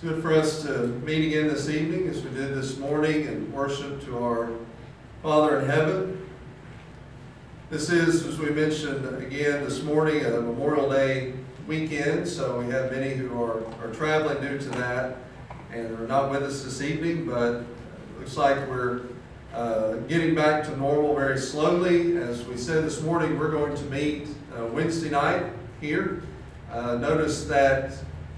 It's good for us to meet again this evening as we did this morning and worship to our Father in heaven. This is, as we mentioned again this morning, a Memorial Day weekend, so we have many who are traveling due to that and are not with us this evening, but it looks like we're getting back to normal very slowly. As we said this morning, we're going to meet Wednesday night here. Notice that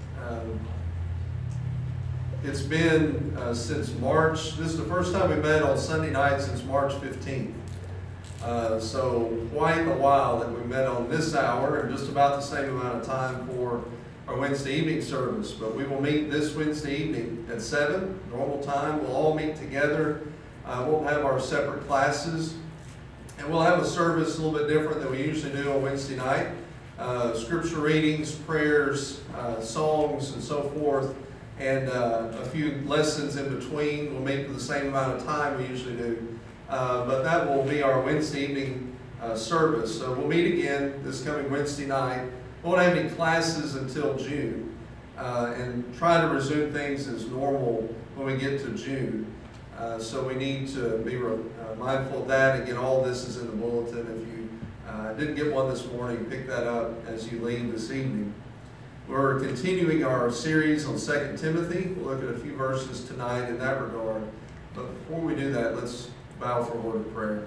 it's been since March. This is the first time we met on Sunday night since March 15th. So quite a while that we met on this hour, and just about the same amount of time for our Wednesday evening service. But we will meet this Wednesday evening at 7, normal time. We'll all meet together. We'll have our separate classes, and we'll have a service a little bit different than we usually do on Wednesday night. Scripture readings, prayers, songs, and so forth, and a few lessons in between. We'll meet for the same amount of time we usually do, but that will be our Wednesday evening service. So we'll meet again this coming Wednesday night. We won't have any classes until June, and try to resume things as normal when we get to June. So we need to be mindful of that. Again, all this is in the bulletin. If you didn't get one this morning, pick that up as you leave this evening. We're continuing our series on 2 Timothy. We'll look at a few verses tonight in that regard. But before we do that, let's bow for a word of prayer.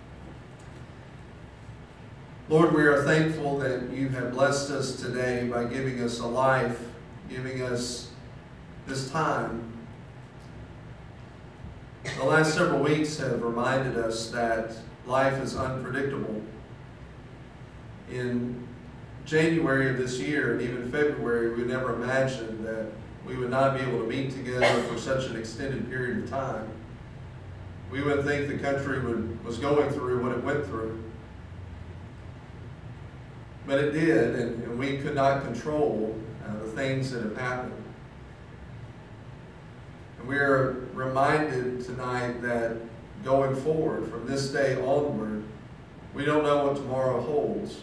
Lord, we are thankful that you have blessed us today by giving us a life, giving us this time. The last several weeks have reminded us that life is unpredictable. In January of this year and even February, we never imagined that we would not be able to meet together for such an extended period of time. We wouldn't think the country was going through what it went through. But it did, and we could not control the things that have happened. And we are reminded tonight that going forward, from this day onward, we don't know what tomorrow holds.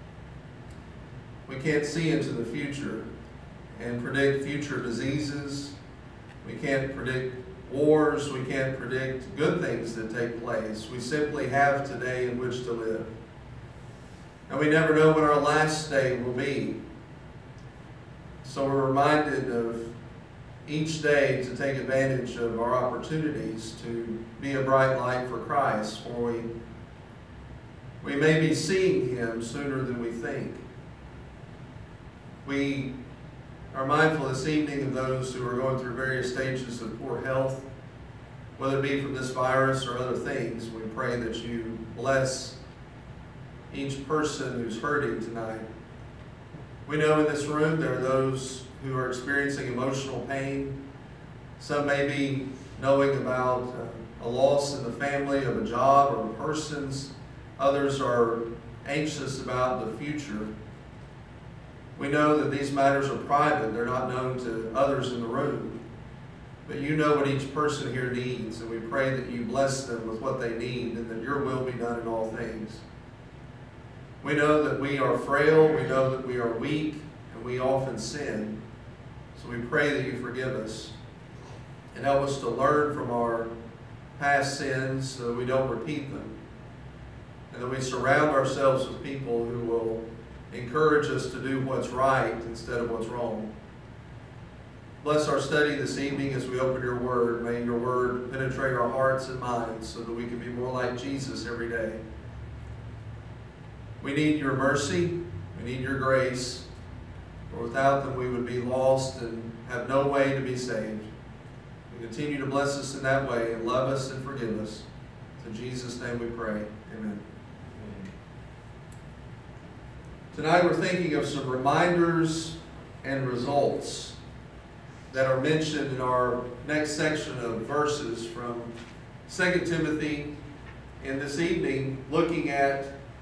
We can't see into the future and predict future diseases. We can't predict wars. We can't predict good things that take place. We simply have today in which to live. And we never know when our last day will be. So we're reminded of each day to take advantage of our opportunities to be a bright light for Christ, for we may be seeing Him sooner than we think. We are mindful this evening of those who are going through various stages of poor health, whether it be from this virus or other things. We pray that you bless each person who's hurting tonight. We know in this room there are those who are experiencing emotional pain. Some may be knowing about a loss in the family of a job or persons. Others are anxious about the future. We know that these matters are private. They're not known to others in the room. But you know what each person here needs, and we pray that you bless them with what they need and that your will be done in all things. We know that we are frail. We know that we are weak, and we often sin. So we pray that you forgive us and help us to learn from our past sins so that we don't repeat them, and that we surround ourselves with people who will encourage us to do what's right instead of what's wrong. Bless our study this evening as we open your word. May your word penetrate our hearts and minds so that we can be more like Jesus every day. We need your mercy. We need your grace. For without them we would be lost and have no way to be saved. We continue to bless us in that way and love us and forgive us. In Jesus' name we pray. Amen. Tonight we're thinking of some reminders and results that are mentioned in our next section of verses from 2 Timothy, and this evening looking at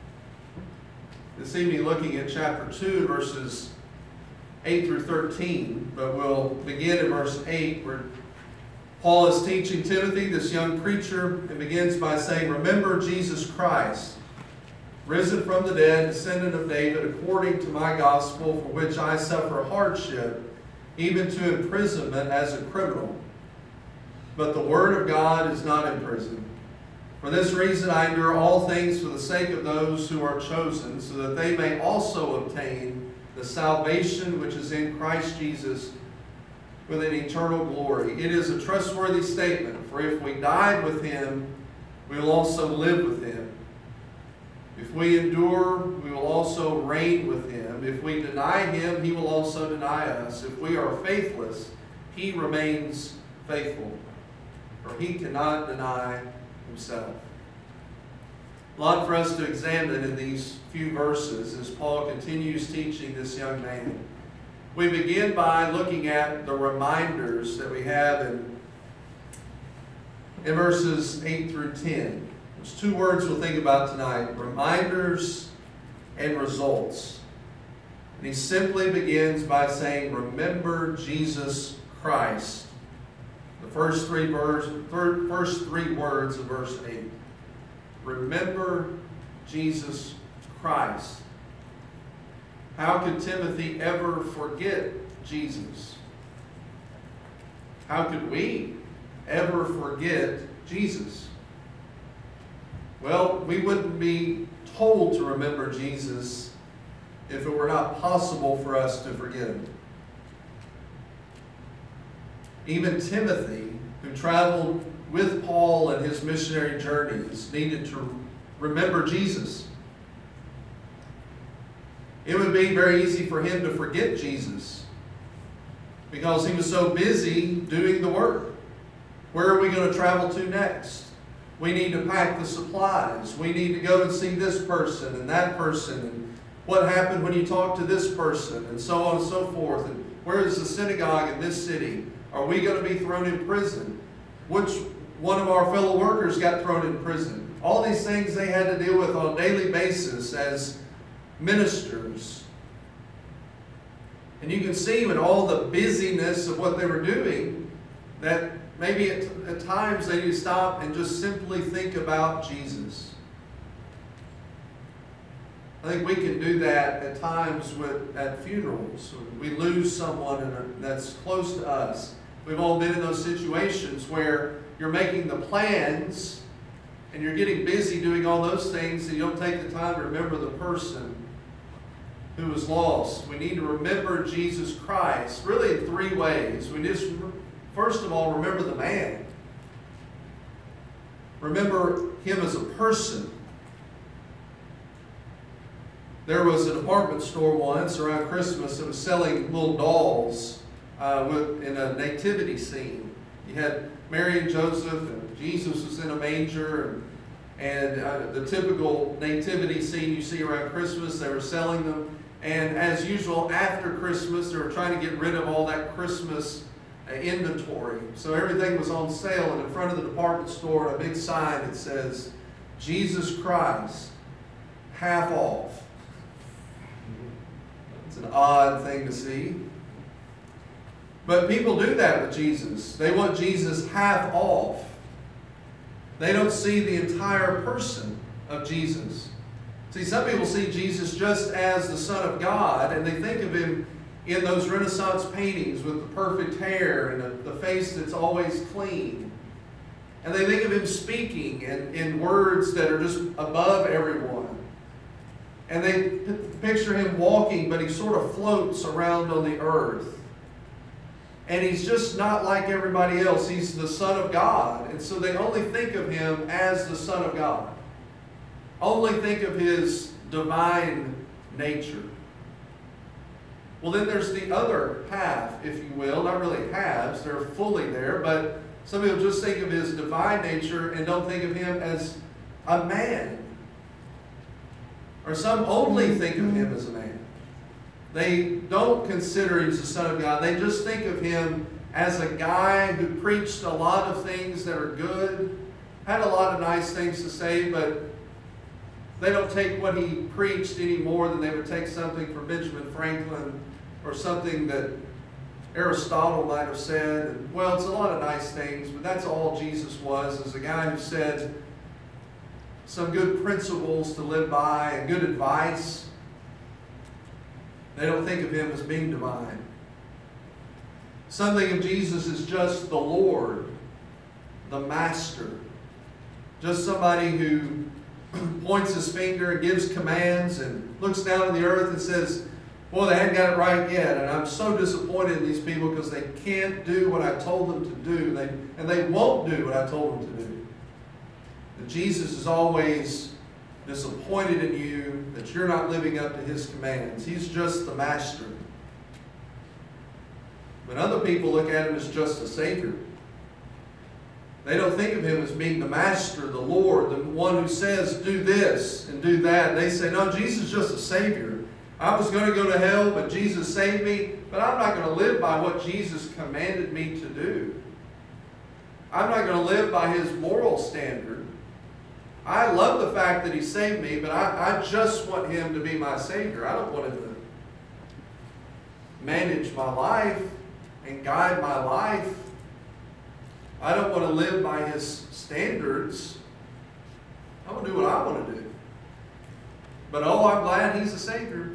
chapter 2, verses 8 through 13. But we'll begin in verse 8, where Paul is teaching Timothy, this young preacher, and begins by saying, "Remember Jesus Christ, risen from the dead, descendant of David, according to my gospel, for which I suffer hardship even to imprisonment as a criminal. But the word of God is not imprisoned. For this reason I endure all things for the sake of those who are chosen, so that they may also obtain the salvation which is in Christ Jesus with an eternal glory. It is a trustworthy statement, for if we died with him, we will also live with him. If we endure, we will also reign with him. If we deny him, he will also deny us. If we are faithless, he remains faithful, for he cannot deny himself. A lot for us to examine in these few verses as Paul continues teaching this young man. We begin by looking at the reminders that we have in verses 8 through 10. There's two words we'll think about tonight: reminders and results. And he simply begins by saying, remember Jesus Christ. The first three words of verse 8. Remember Jesus Christ. How could Timothy ever forget Jesus? How could we ever forget Jesus? Well, we wouldn't be told to remember Jesus if it were not possible for us to forget him. Even Timothy, who traveled with Paul in his missionary journeys, needed to remember Jesus. It would be very easy for him to forget Jesus because he was so busy doing the work. Where are we going to travel to next? We need to pack the supplies. We need to go and see this person and that person. And what happened when you talked to this person? And so on and so forth. And where is the synagogue in this city? Are we going to be thrown in prison? Which one of our fellow workers got thrown in prison? All these things they had to deal with on a daily basis as ministers. And you can see in all the busyness of what they were doing that maybe at times they need to stop and just simply think about Jesus. I think we can do that at times at funerals. We lose someone that's close to us. We've all been in those situations where you're making the plans and you're getting busy doing all those things and you don't take the time to remember the person who was lost. We need to remember Jesus Christ, really in three ways. We just, first of all, remember the man. Remember him as a person. There was a department store once around Christmas that was selling little dolls in a nativity scene. You had Mary and Joseph, and Jesus was in a manger, and the typical nativity scene you see around Christmas. They were selling them. And as usual, after Christmas, they were trying to get rid of all that Christmas inventory. So everything was on sale, and in front of the department store, a big sign that says, Jesus Christ, half off. It's an odd thing to see. But people do that with Jesus. They want Jesus half off. They don't see the entire person of Jesus. See, some people see Jesus just as the Son of God, and they think of him in those Renaissance paintings with the perfect hair and the face that's always clean. And they think of him speaking in words that are just above everyone. And they picture him walking, but he sort of floats around on the earth. And he's just not like everybody else. He's the Son of God. And so they only think of him as the Son of God. Only think of his divine nature. Well, then there's the other half, if you will. Not really halves. They're fully there. But some people just think of his divine nature and don't think of him as a man. Or some only think of him as a man. They don't consider him as the Son of God. They just think of him as a guy who preached a lot of things that are good, had a lot of nice things to say, but they don't take what he preached any more than they would take something from Benjamin Franklin or something that Aristotle might have said. And, well, it's a lot of nice things, but that's all Jesus was, as a guy who said some good principles to live by and good advice. They don't think of him as being divine. Some think of Jesus as just the Lord, the Master. Just somebody who points his finger and gives commands and looks down on the earth and says, "Boy, they hadn't got it right yet, and I'm so disappointed in these people because they can't do what I told them to do, and they won't do what I told them to do." And Jesus is always disappointed in you that you're not living up to his commands. He's just the Master. But other people look at him as just a Savior. They don't think of him as being the Master, the Lord, the one who says, "Do this and do that." And they say, "No, Jesus is just a Savior. I was going to go to hell, but Jesus saved me, but I'm not going to live by what Jesus commanded me to do. I'm not going to live by his moral standard. I love the fact that he saved me, but I just want him to be my Savior. I don't want him to manage my life and guide my life. I don't want to live by his standards. I want to do what I want to do. But oh, I'm glad he's a Savior."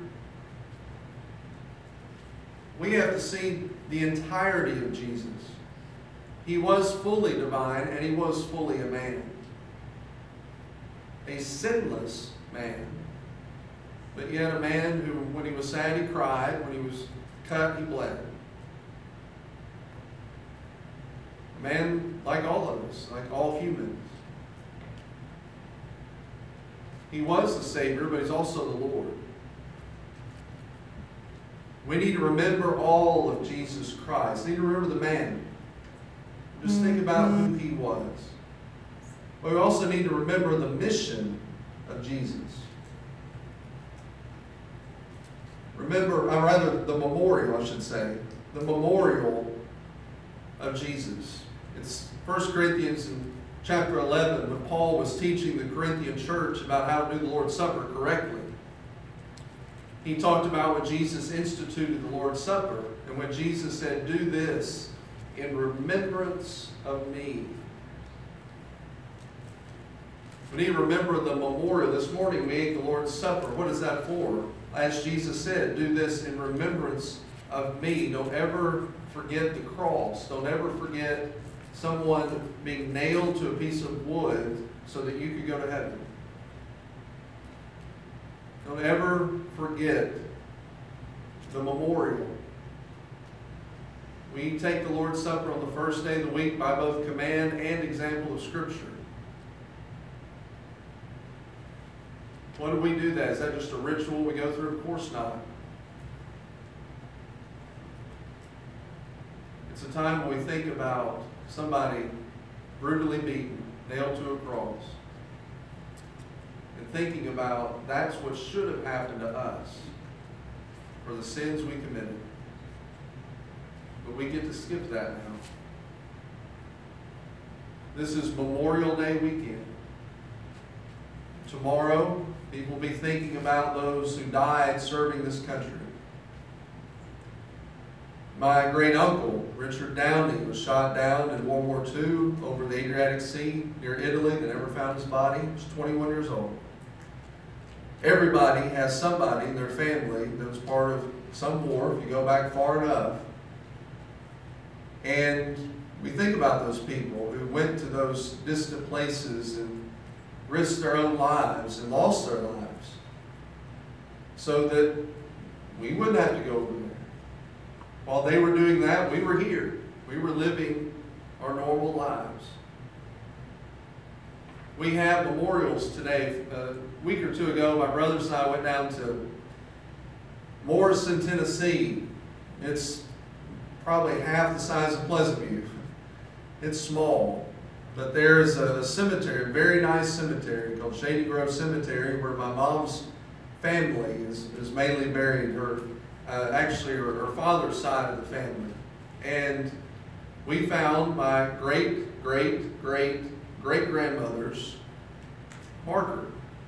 We have to see the entirety of Jesus. He was fully divine and he was fully a man. A sinless man. But yet a man who, when he was sad, he cried. When he was cut, he bled. A man like all of us, like all humans. He was the Savior, but he's also the Lord. We need to remember all of Jesus Christ. We need to remember the man. Just think about who he was. But we also need to remember the mission of Jesus. Remember, or rather, the memorial, I should say. The memorial of Jesus. It's 1 Corinthians in chapter 11, when Paul was teaching the Corinthian church about how to do the Lord's Supper correctly. He talked about when Jesus instituted the Lord's Supper, and when Jesus said, "Do this in remembrance of me." We need to remember the memorial. This morning we ate the Lord's Supper. What is that for? As Jesus said, "Do this in remembrance of me." Don't ever forget the cross. Don't ever forget someone being nailed to a piece of wood so that you could go to heaven. Don't ever forget the memorial. We take the Lord's Supper on the first day of the week by both command and example of Scripture. What do we do that? Is that just a ritual we go through? Of course not. It's a time when we think about somebody brutally beaten, nailed to a cross. And thinking about that's what should have happened to us for the sins we committed. But we get to skip that now. This is Memorial Day weekend. Tomorrow, people will be thinking about those who died serving this country. My great uncle, Richard Downey, was shot down in World War II over the Adriatic Sea near Italy. They never found his body. He was 21 years old. Everybody has somebody in their family that was part of some war, if you go back far enough. And we think about those people who went to those distant places and risked their own lives and lost their lives so that we wouldn't have to go over there. While they were doing that, we were here. We were living our normal lives. We have memorials today. A week or two ago, my brothers and I went down to Morrison, Tennessee. It's probably half the size of Pleasant View. It's small. But there's a cemetery, a very nice cemetery called Shady Grove Cemetery, where my mom's family is mainly buried. Actually, her father's side of the family. And we found my great-great-great-great-grandmother's marker,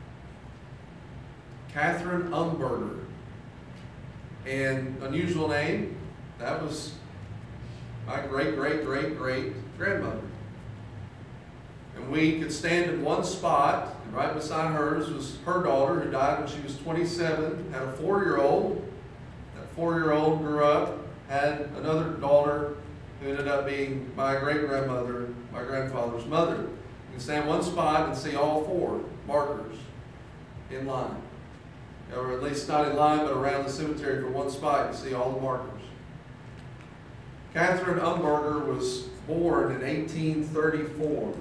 Catherine Umberger. And unusual name, that was my great-great-great-great-grandmother. And we could stand in one spot, and right beside hers was her daughter, who died when she was 27, had a 4-year-old. That 4-year-old grew up, had another daughter who ended up being my great-grandmother, my grandfather's mother. You can stand one spot and see all four markers in line. Or at least not in line, but around the cemetery for one spot, you see all the markers. Catherine Umberger was born in 1834.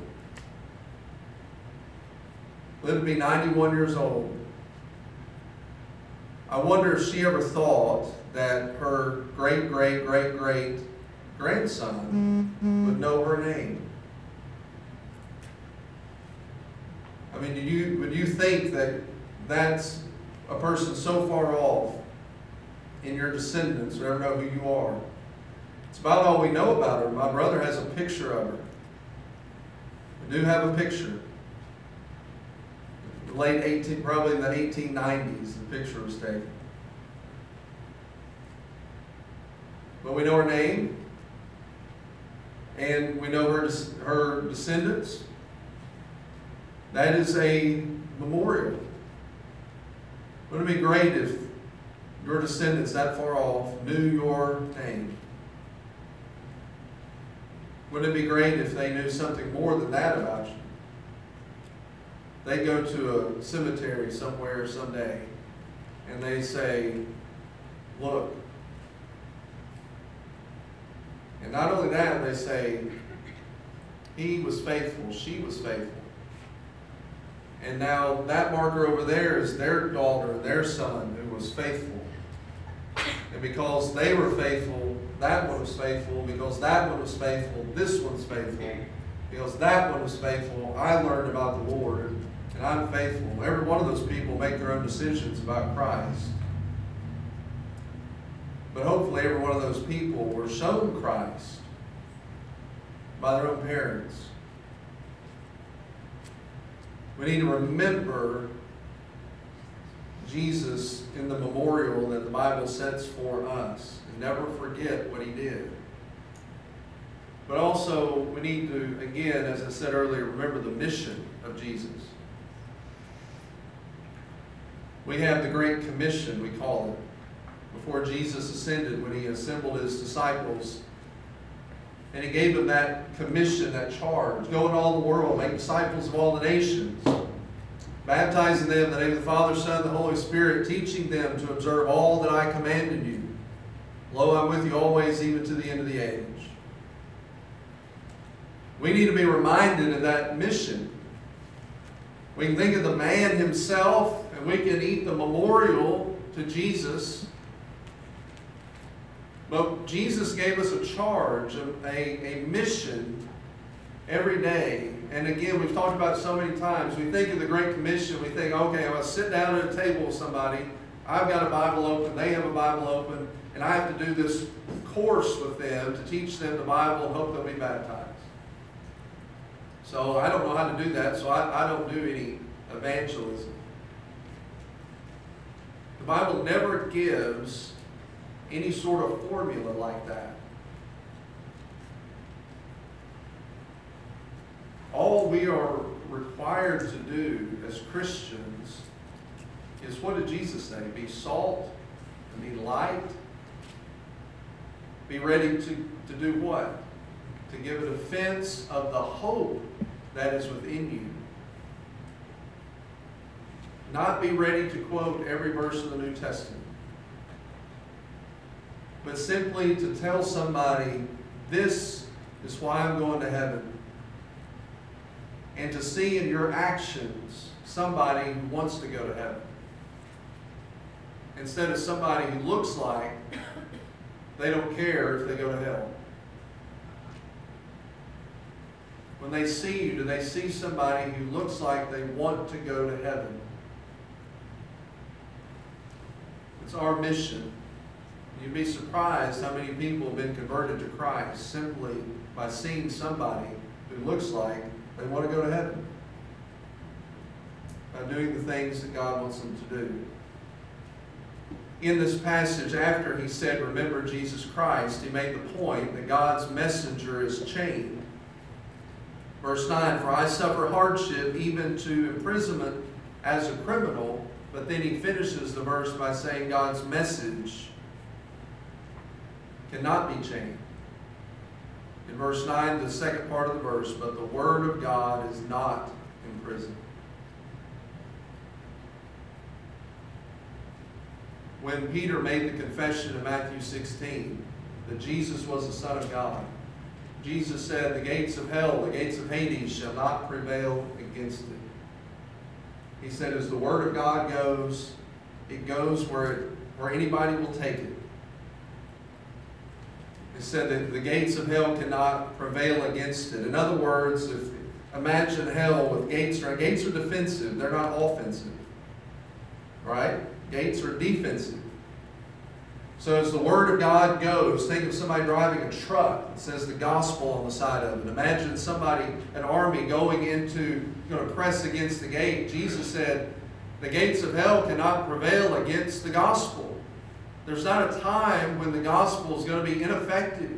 Lived to be 91 years old. I wonder if she ever thought that her great-great-great-great-grandson would know her name. I mean, would you think that that's a person so far off in your descendants who ever know who you are? It's about all we know about her. My brother has a picture of her. We do have a picture. Probably in the 1890s, the picture was taken. But we know her name, and we know her descendants. That is a memorial. Wouldn't it be great if your descendants that far off knew your name? Wouldn't it be great if they knew something more than that about you? They go to a cemetery somewhere someday, and they say, look. And not only that, they say, he was faithful, she was faithful. And now that marker over there is their daughter and their son who was faithful. And because they were faithful, that one was faithful. Because that one was faithful, this one's faithful. Because that one was faithful, I learned about the Lord, and I'm faithful. Every one of those people make their own decisions about Christ. But hopefully every one of those people were shown Christ by their own parents. We need to remember Jesus in the memorial that the Bible sets for us and never forget what he did. But also, we need to, again, as I said earlier, remember the mission of Jesus. We have the Great Commission, we call it, before Jesus ascended, when he assembled his disciples. And he gave them that commission, that charge. Go into all the world, make disciples of all the nations, baptizing them in the name of the Father, Son, and the Holy Spirit, teaching them to observe all that I commanded you. Lo, I'm with you always, even to the end of the age. We need to be reminded of that mission. We can think of the man himself, and we can eat the memorial to Jesus. But Jesus gave us a charge, a mission every day. And again, we've talked about it so many times. We think of the Great Commission. We think, okay, I'm going to sit down at a table with somebody. I've got a Bible open. They have a Bible open. And I have to do this course with them to teach them the Bible and hope they'll be baptized. So I don't know how to do that, so I don't do any evangelism. The Bible never gives any sort of formula like that. All we are required to do as Christians is, what did Jesus say? Be salt and be light. Be ready to do what? To give a defense of the hope that is within you. Not be ready to quote every verse of the New Testament, but simply to tell somebody, this is why I'm going to heaven. And to see in your actions somebody who wants to go to heaven, instead of somebody who looks like they don't care if they go to hell. When they see you, do they see somebody who looks like they want to go to heaven? It's our mission. You'd be surprised how many people have been converted to Christ simply by seeing somebody who looks like they want to go to heaven, by doing the things that God wants them to do. In this passage, after he said, remember Jesus Christ, he made the point that God's messenger is chained. Verse 9, for I suffer hardship, even to imprisonment as a criminal. But then he finishes the verse by saying God's message cannot be chained. In verse 9, the second part of the verse, but the word of God is not in prison. When Peter made the confession in Matthew 16 that Jesus was the Son of God, Jesus said, the gates of hell, the gates of Hades shall not prevail against it. He said, as the word of God goes, it goes where anybody will take it. He said that the gates of hell cannot prevail against it. In other words, imagine hell with gates. Gates are defensive. They're not offensive. Right? Gates are defensive. So as the word of God goes, think of somebody driving a truck that says the gospel on the side of it. Imagine somebody, an army going to press against the gate. Jesus said, the gates of hell cannot prevail against the gospel. There's not a time when the gospel is going to be ineffective.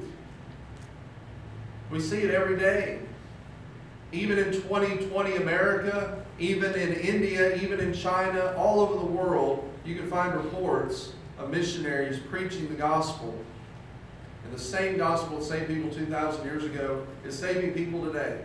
We see it every day. Even in 2020 America, even in India, even in China, all over the world, you can find reports of missionaries preaching the gospel. And the same gospel that saved people 2,000 years ago is saving people today.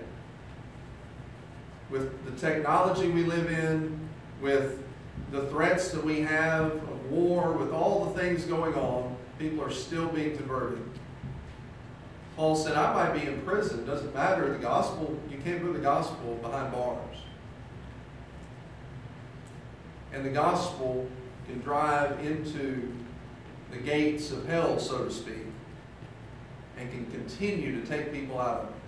With the technology we live in, with the threats that we have of war, with all the things going on, people are still being converted. Paul said, I might be in prison. Doesn't matter. The gospel, you can't put the gospel behind bars. And the gospel can drive into the gates of hell, so to speak, and can continue to take people out of it.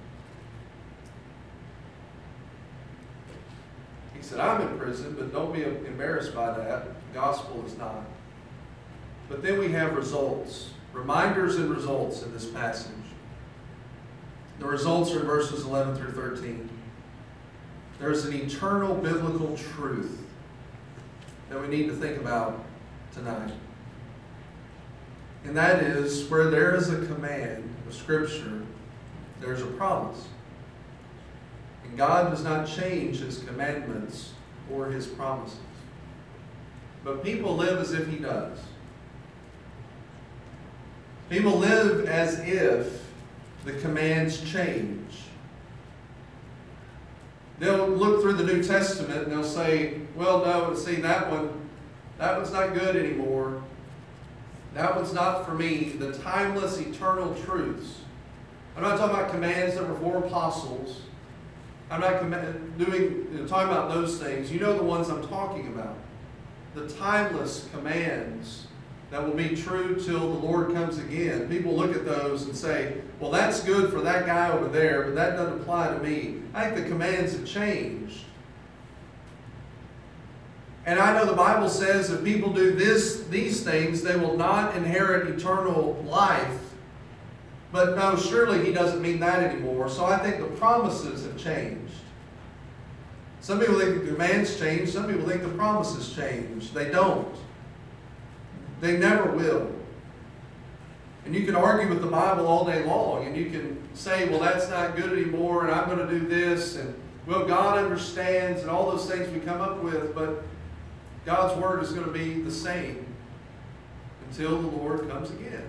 He said, I'm in prison, but don't be embarrassed by that. The gospel is not. But then we have results, reminders and results in this passage. The results are in verses 11 through 13. There's an eternal biblical truth that we need to think about tonight. And that is, where there is a command of Scripture, there's a promise. And God does not change His commandments or His promises. But people live as if He does. People live as if the commands change. They'll look through the New Testament and they'll say, well, no, see, that one's not good anymore. That one's not for me. The timeless, eternal truths. I'm not talking about commands that were for apostles. I'm not talking about those things. You know the ones I'm talking about. The timeless commands that will be true till the Lord comes again. People look at those and say, well, that's good for that guy over there, but that doesn't apply to me. I think the commands have changed. And I know the Bible says if people do these things, they will not inherit eternal life. But no, surely He doesn't mean that anymore. So I think the promises have changed. Some people think the commands change. Some people think the promises change. They don't. They never will. And you can argue with the Bible all day long, and you can say, well, that's not good anymore, and I'm going to do this, and well, God understands, and all those things we come up with, but God's Word is going to be the same until the Lord comes again.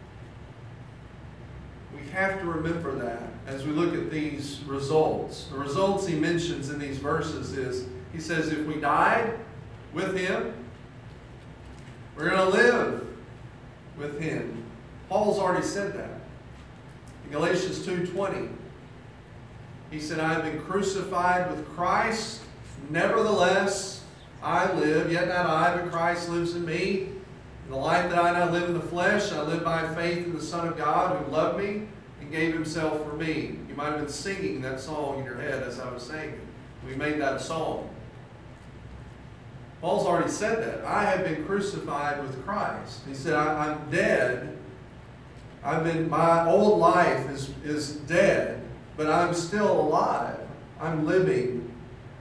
We have to remember that as we look at these results. The results He mentions in these verses is, He says, if we died with Him, we're going to live with Him. Paul's already said that. In Galatians 2:20, he said, I have been crucified with Christ. Nevertheless, I live. Yet not I, but Christ lives in me. In the life that I now live in the flesh, I live by faith in the Son of God who loved me and gave Himself for me. You might have been singing that song in your head as I was saying it. We made that a song. Paul's already said that. I have been crucified with Christ. He said, I'm dead. My old life is dead, but I'm still alive. I'm living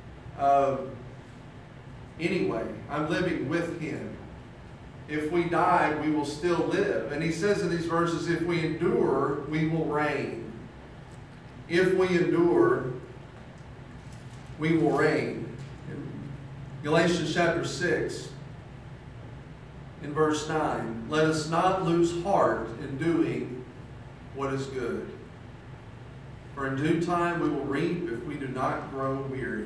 anyway. I'm living with Him. If we die, we will still live. And he says in these verses, if we endure, we will reign. If we endure, we will reign. Galatians chapter 6, in verse 9, let us not lose heart in doing what is good. For in due time we will reap if we do not grow weary.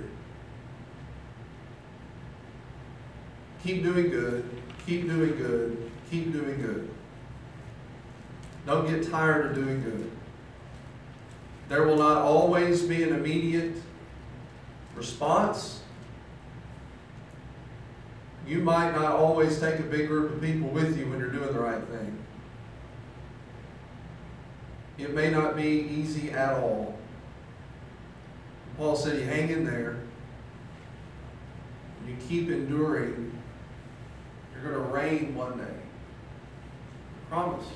Keep doing good, keep doing good, keep doing good. Don't get tired of doing good. There will not always be an immediate response. You might not always take a big group of people with you when you're doing the right thing. It may not be easy at all. Paul said, you hang in there, you keep enduring, you're going to reign one day. I promise.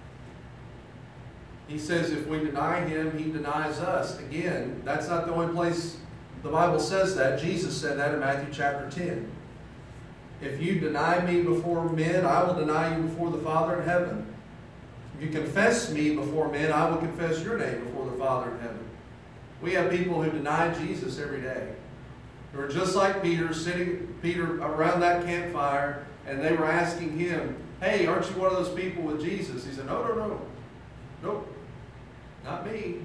He says if we deny him, he denies us. Again, that's not the only place the Bible says that. Jesus said that in Matthew chapter 10. If you deny me before men, I will deny you before the Father in heaven. If you confess me before men, I will confess your name before the Father in heaven. We have people who deny Jesus every day. They were just like Peter, sitting around that campfire, and they were asking him, hey, aren't you one of those people with Jesus? He said, no. Nope, not me.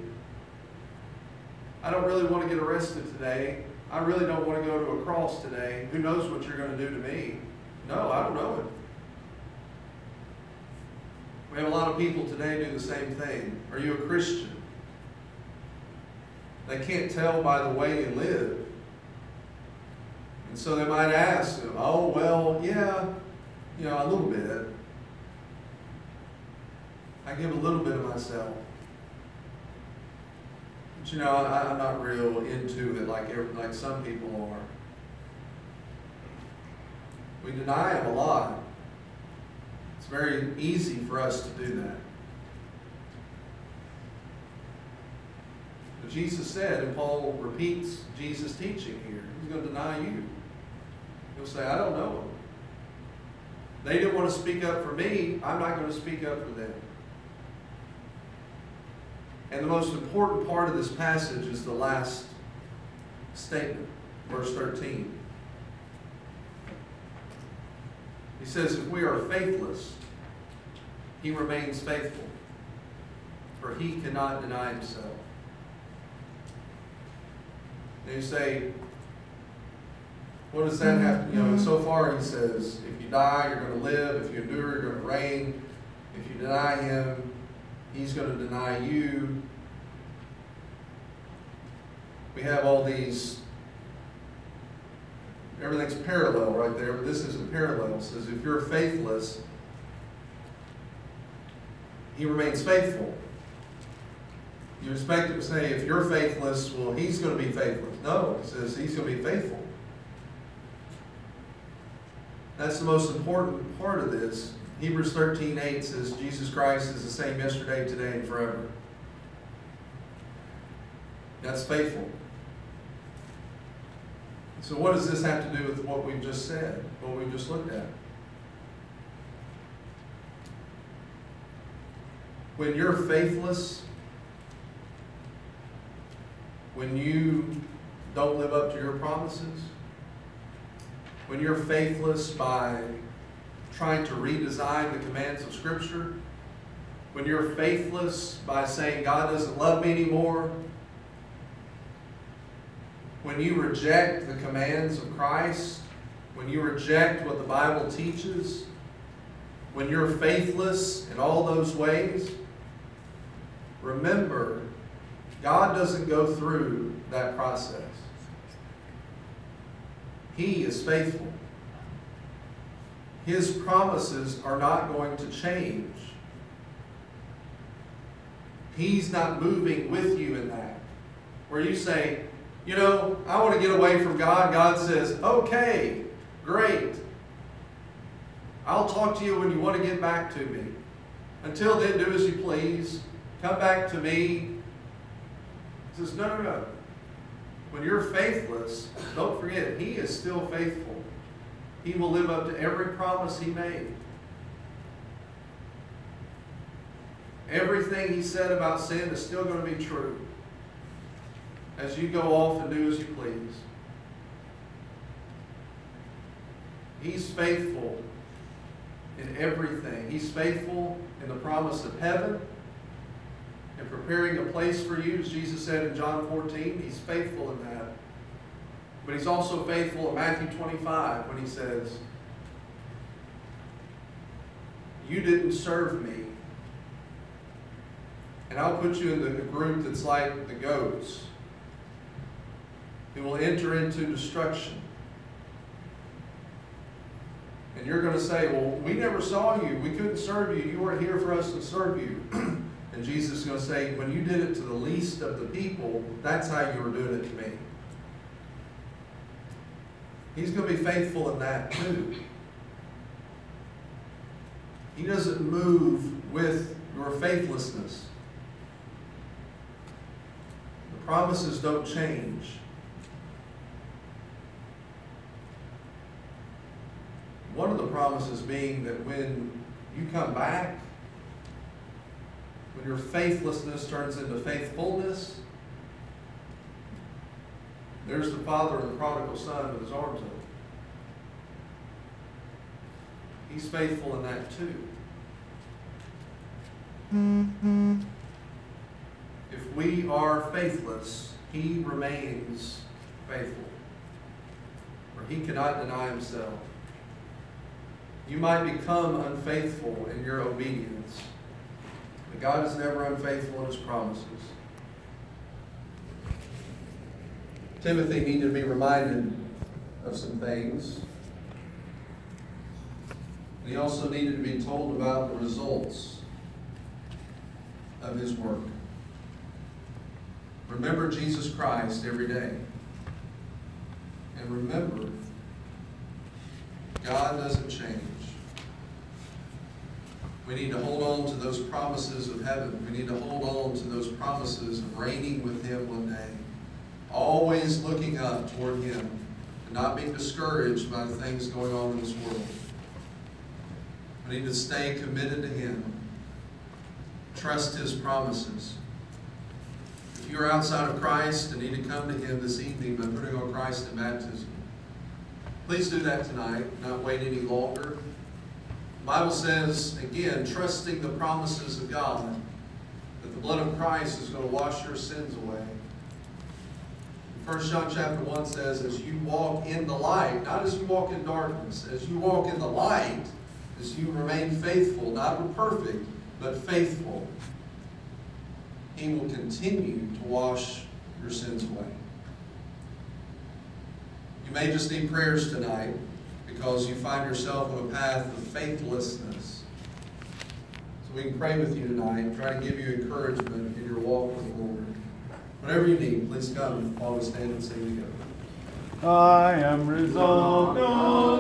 I don't really want to get arrested today. I really don't want to go to a cross today. Who knows what you're going to do to me? No, I don't know it. We have a lot of people today do the same thing. Are you a Christian? They can't tell by the way you live. And so they might ask, oh, well, yeah, a little bit. I give a little bit of myself. But I'm not real into it like some people are. We deny him a lot. It's very easy for us to do that. But Jesus said, and Paul repeats Jesus' teaching here, he's going to deny you. He'll say, I don't know him. They didn't want to speak up for me. I'm not going to speak up for them. And the most important part of this passage is the last statement, verse 13. He says, if we are faithless, he remains faithful, for he cannot deny himself. And you say, what does that have to, so far he says, if you die, you're going to live. If you endure, you're going to reign. If you deny him, he's going to deny you. We have all these, everything's parallel right there, but this isn't parallel. It says, if you're faithless, he remains faithful. You expect it to say, if you're faithless, well, he's going to be faithless. No, it says he's going to be faithful. That's the most important part of this. Hebrews 13:8 says, Jesus Christ is the same yesterday, today, and forever. That's faithful. So what does this have to do with what we've just said, what we've just looked at? When you're faithless, when you don't live up to your promises, when you're faithless by trying to redesign the commands of Scripture, when you're faithless by saying God doesn't love me anymore, when you reject the commands of Christ, when you reject what the Bible teaches, when you're faithless in all those ways, remember, God doesn't go through that process. He is faithful. His promises are not going to change. He's not moving with you in that. Where you say, I want to get away from God. God says, okay, great. I'll talk to you when you want to get back to me. Until then, do as you please. Come back to me. He says, no. When you're faithless, don't forget, he is still faithful. He will live up to every promise he made. Everything he said about sin is still going to be true as you go off and do as you please. He's faithful in everything. He's faithful in the promise of heaven. and preparing a place for you, as Jesus said in John 14. He's faithful in that. But he's also faithful in Matthew 25 when he says, you didn't serve me, and I'll put you in the group that's like the goats, who will enter into destruction. And you're going to say, well, we never saw you. We couldn't serve you. You weren't here for us to serve you. And Jesus is going to say, when you did it to the least of the people, that's how you were doing it to me. He's going to be faithful in that too. He doesn't move with your faithlessness. The promises don't change. One of the promises being that when you come back, when your faithlessness turns into faithfulness, there's the father of the prodigal son with his arms open. He's faithful in that too. If we are faithless, he remains faithful. For he cannot deny himself. You might become unfaithful in your obedience, but God is never unfaithful in his promises. Timothy needed to be reminded of some things. He also needed to be told about the results of his work. Remember Jesus Christ every day. And remember, God doesn't change. We need to hold on to those promises of heaven. We need to hold on to those promises of reigning with him one day. Always looking up toward him and not being discouraged by the things going on in this world. We need to stay committed to him. Trust his promises. If you're outside of Christ and need to come to him this evening by putting on Christ in baptism, please do that tonight, not wait any longer. The Bible says, again, trusting the promises of God, that the blood of Christ is going to wash your sins away. 1 John chapter 1 says, as you walk in the light, not as you walk in darkness, as you walk in the light, as you remain faithful, not perfect, but faithful, he will continue to wash your sins away. You may just need prayers tonight because you find yourself on a path of faithlessness. So we can pray with you tonight and try to give you encouragement in your walk with the Lord. Whatever you need, please come while we stand and sing together. I am resolved.